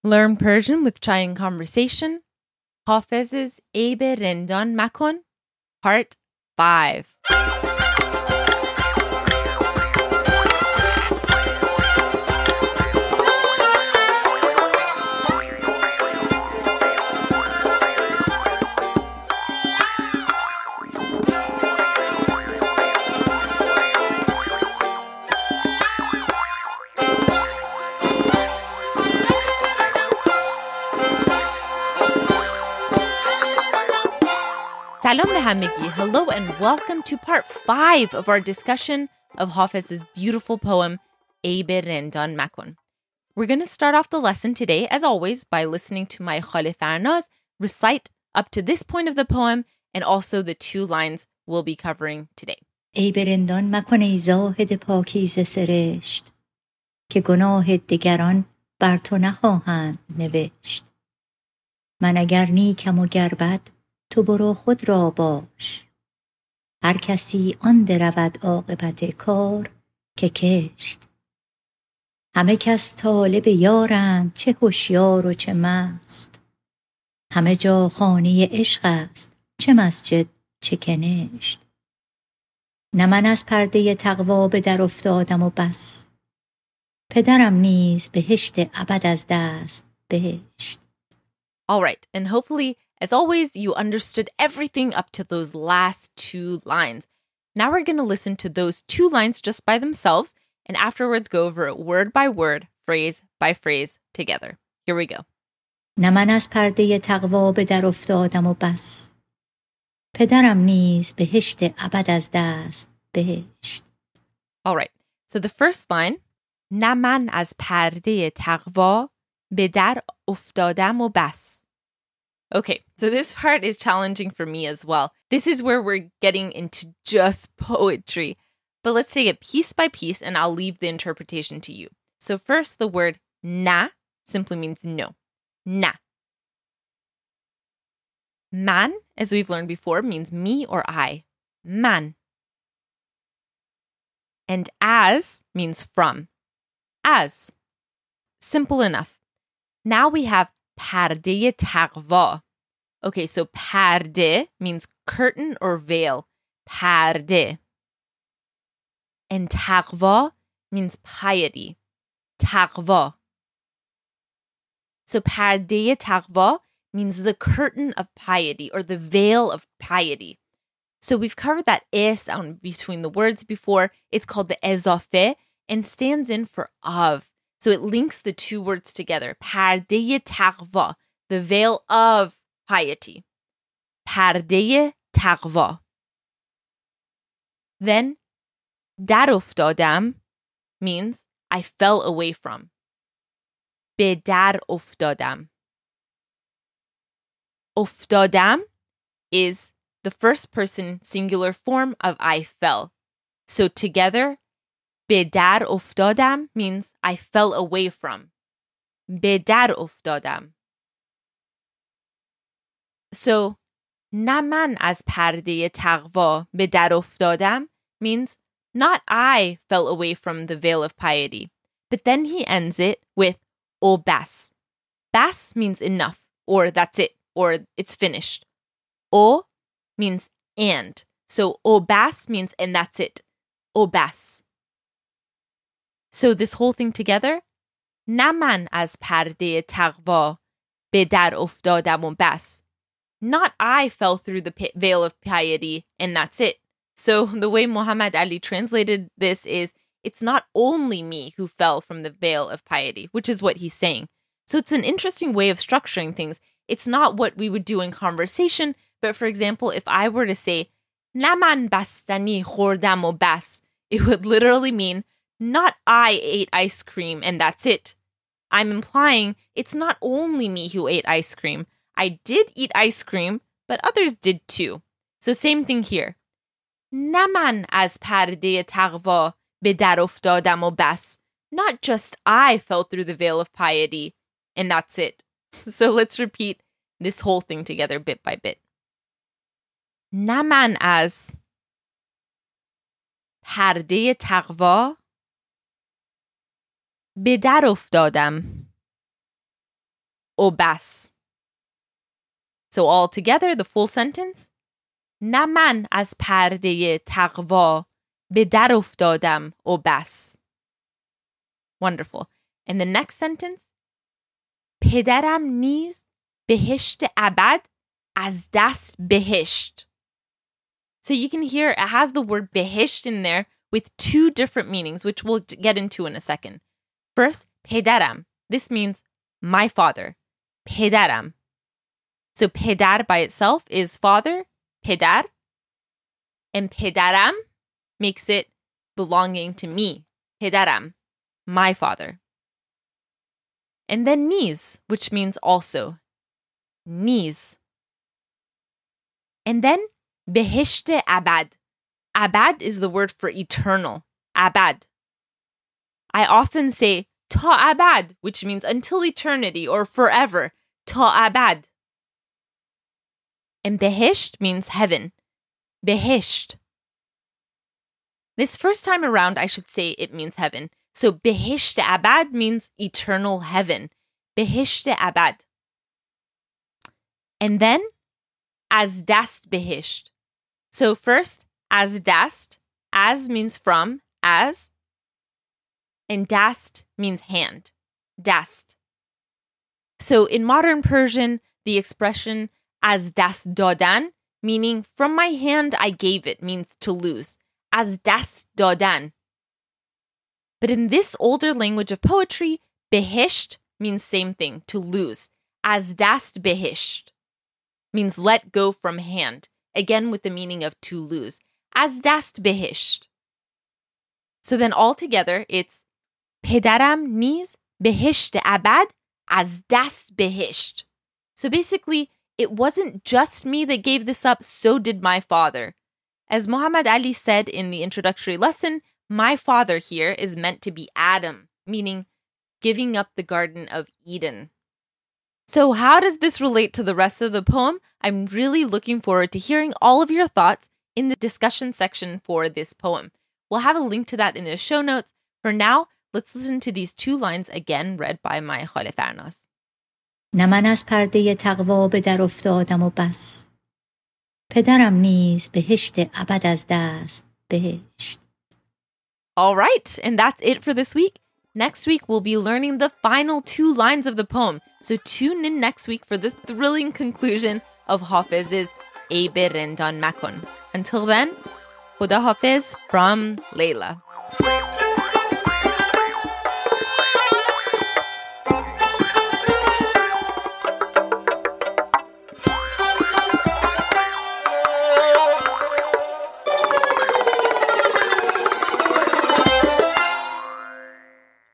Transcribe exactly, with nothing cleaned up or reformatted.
Learn Persian with Chai and Conversation. Hafez's عیب رندان مکن. Part five. Salam به همگی. Hello and welcome to part five of our discussion of Hafez's beautiful poem, عیب رندان مکن. We're going to start off the lesson today, as always, by listening to my Khale Farnaz recite up to this point of the poem and also the two lines we'll be covering today. عیب رندان مکن ای زاهد پاکیزه سرشت، که گناه دگران بر تو نخواهند نوشت. من اگر نیکم و گر بد، تو برو خود را باش. هر کسی آن درود عاقبت کار که کشت. همه کس طالب یارند، چه هوشیار و چه مست. همه جا خانه عشق است، چه مسجد چه کنشت. نه من از پرده تقوا به در افتادم و بس. پدرم نیز بهشت ابد از دست بهشت. All right, and hopefully, as always, you understood everything up to those last two lines. Now we're going to listen to those two lines just by themselves and afterwards go over it word by word, phrase by phrase together. Here we go. نه من از پرده تقوا به در افتادم و بس. پدرم نیز بهشت ابد از دست بهشت. All right, so the first line, نه من از پرده تقوا به در افتادم و بس. Okay, so this part is challenging for me as well. This is where we're getting into just poetry. But let's take it piece by piece and I'll leave the interpretation to you. So first, the word na simply means no. Na. Man, as we've learned before, means me or I. Man. And as means from. As. Simple enough. Now we have پرده تقوا. Okay, so پرده means curtain or veil. پرده. And تقوا means piety. تقوا. So پرده تقوا means the curtain of piety or the veil of piety. So we've covered that eh sound between the words before. It's called the اضافه and stands in for of. So it links the two words together. پرده تقوا, the veil of piety. پرده تقوا. Then, در افتادم means I fell away from. به در افتادم. افتادم is the first person singular form of I fell. So together, به در افتادم means I fell away from. به در افتادم. So, نه من از پرده تقوا به در افتادم means not I fell away from the veil of piety. But then he ends it with o bas. Bas means enough, or that's it, or it's finished. O means and. So, o bas means and that's it. O bas. So this whole thing together, نه من از پرده تقوا به در افتادم و بس. Not I fell through the veil of piety and that's it. So the way Muhammad Ali translated this is, it's not only me who fell from the veil of piety, which is what he's saying. So it's an interesting way of structuring things. It's not what we would do in conversation, but for example, if I were to say, نه من بستنی خوردم و بس, it would literally mean, not I ate ice cream and that's it. I'm implying it's not only me who ate ice cream. I did eat ice cream, but others did too. So same thing here. نه من از پرده تقوا به در افتادم و بس. Not just I fell through the veil of piety and that's it. So let's repeat this whole thing together bit by bit. نه من از پرده تقوا به در افتادم و بس. So all together, the full sentence. نه من از پرده تقوا به در افتادم و بس. Wonderful. And the next sentence. پدرم نیز بهشت ابد از دست بهشت. So you can hear it has the word بهشت in there with two different meanings, which we'll get into in a second. First, پدرم. This means my father. پدرم. So پدر by itself is father, پدر. And پدرم makes it belonging to me. پدرم, my father. And then نیز, which means also. نیز. And then بهشت ابد. Abad is the word for eternal. Abad. I often say ta abad, which means until eternity or forever. Ta abad. And behisht means heaven. Behisht. This first time around, I should say it means heaven. So behisht abad means eternal heaven. Behisht abad. And then az dast behisht. So first, as dast. As means from, as. And dast means hand. Dast. So in modern Persian, the expression as dast dadan, meaning from my hand I gave it, means to lose. As dast dadan. But in this older language of poetry, behisht means same thing, to lose. As dast behisht means let go from hand. Again with the meaning of to lose. As dast behisht. So then all together it's پدرم نیز بهشت ابد از دست بهشت. So basically, it wasn't just me that gave this up, so did my father. As Muhammad Ali said in the introductory lesson, my father here is meant to be Adam, meaning giving up the Garden of Eden. So how does this relate to the rest of the poem? I'm really looking forward to hearing all of your thoughts in the discussion section for this poem. We'll have a link to that in the show notes. For now, let's listen to these two lines again read by my Khaleh Farnas. نه من از پرده تقوا به در افتادم و بس. پدرم نیز بهشت ابد از دست بهشت. All right, and that's it for this week. Next week, we'll be learning the final two lines of the poem. So tune in next week for the thrilling conclusion of Hafiz's Ey be rindon makon. Until then, Khuda Hafiz from Layla.